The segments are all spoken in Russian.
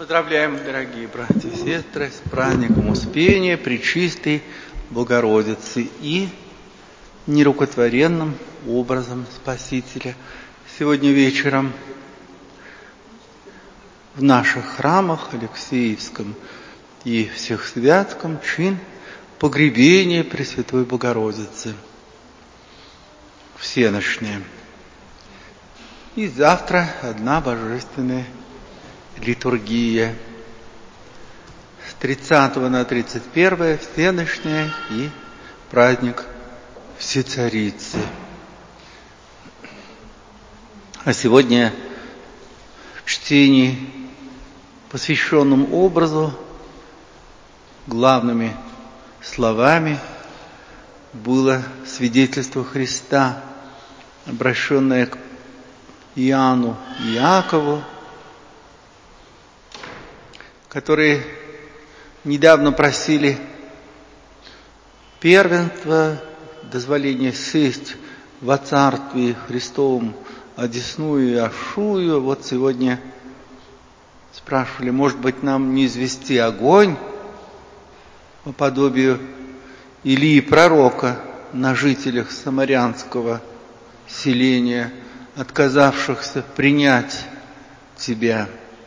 Поздравляем, дорогие братья и сестры, с праздником Успения Пречистой Богородицы и нерукотворенным образом Спасителя. Сегодня вечером в наших храмах Алексеевском и Всехсвятском чин погребения Пресвятой Богородицы всенощное. И завтра одна божественная литургия. С 30 на 31 всенощная и праздник Всецарицы. А сегодня в чтении, посвященном образу, главными словами было свидетельство Христа, обращенное к Иоанну и Иакову, которые недавно просили первенства, дозволения сесть во Царстве Христовом одесную и овшую. Вот сегодня спрашивали, может быть, нам не извести огонь по подобию Илии пророка на жителях самарянского селения, отказавшихся принять Тебя.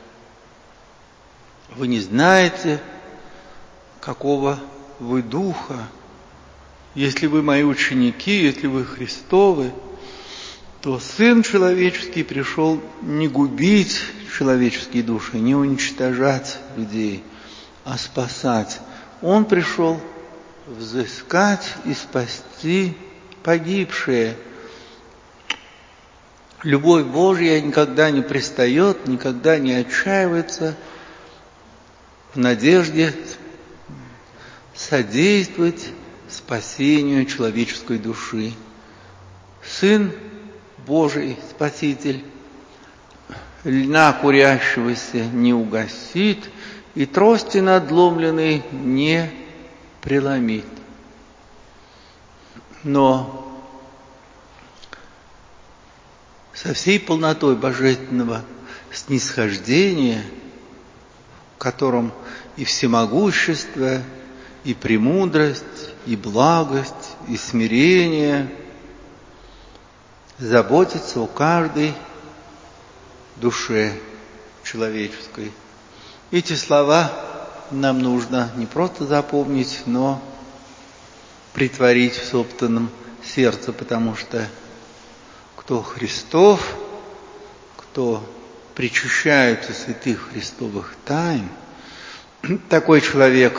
Вы не знаете, какого вы духа. Если вы мои ученики, если вы Христовы, то Сын Человеческий пришел не губить человеческие души, не уничтожать людей, а спасать. Он пришел взыскать и спасти погибшие. Любовь Божья никогда не пристает, никогда не отчаивается в надежде содействовать спасению человеческой души. Сын Божий, Спаситель, льна курящегося не угасит и трости надломленной не преломит. Но со всей полнотой божественного снисхождения, в котором и всемогущество, и премудрость, и благость, и смирение, заботится о каждой душе человеческой. Эти слова нам нужно не просто запомнить, но претворить в собственном сердце, потому что кто Христов, кто причащается святых Христовых тайн, такой человек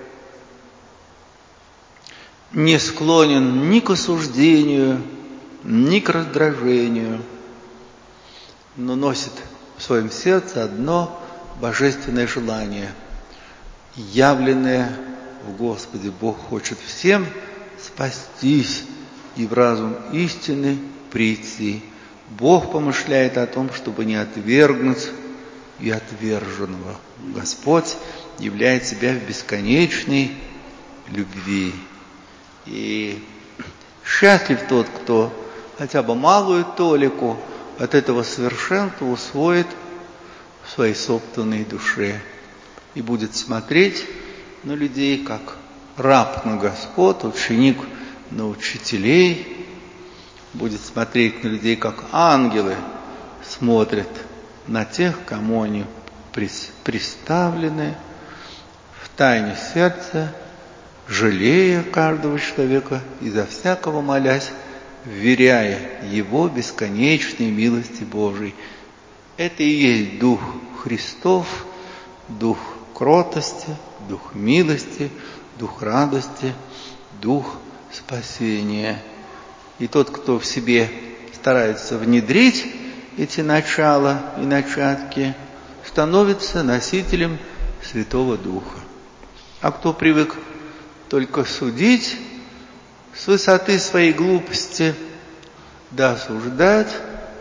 не склонен ни к осуждению, ни к раздражению, но носит в своем сердце одно божественное желание, явленное в Господе. Бог хочет всем спастись и в разум истины прийти. Бог помышляет о том, чтобы не отвергнуть и отверженного. Господь являет себя в бесконечной любви. И счастлив тот, кто хотя бы малую толику от этого совершенства усвоит в своей собственной душе и будет смотреть на людей, как раб на господ, ученик на учителей, будет смотреть на людей, как ангелы смотрят на тех, кому они приставлены, в тайне сердца, жалея каждого человека и за всякого молясь, вверяя его бесконечной милости Божией. Это и есть Дух Христов, Дух кротости, Дух милости, Дух радости, Дух спасения. И тот, кто в себе старается внедрить эти начала и начатки, становится носителем Святого Духа. А кто привык только судить с высоты своей глупости, да осуждать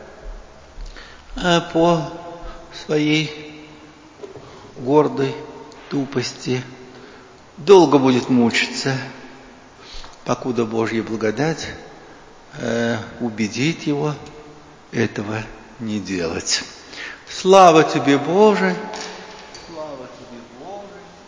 по своей гордой тупости, долго будет мучиться, покуда Божья благодать убедит его этого не делать. Слава Тебе, Боже, Тебе, Боже,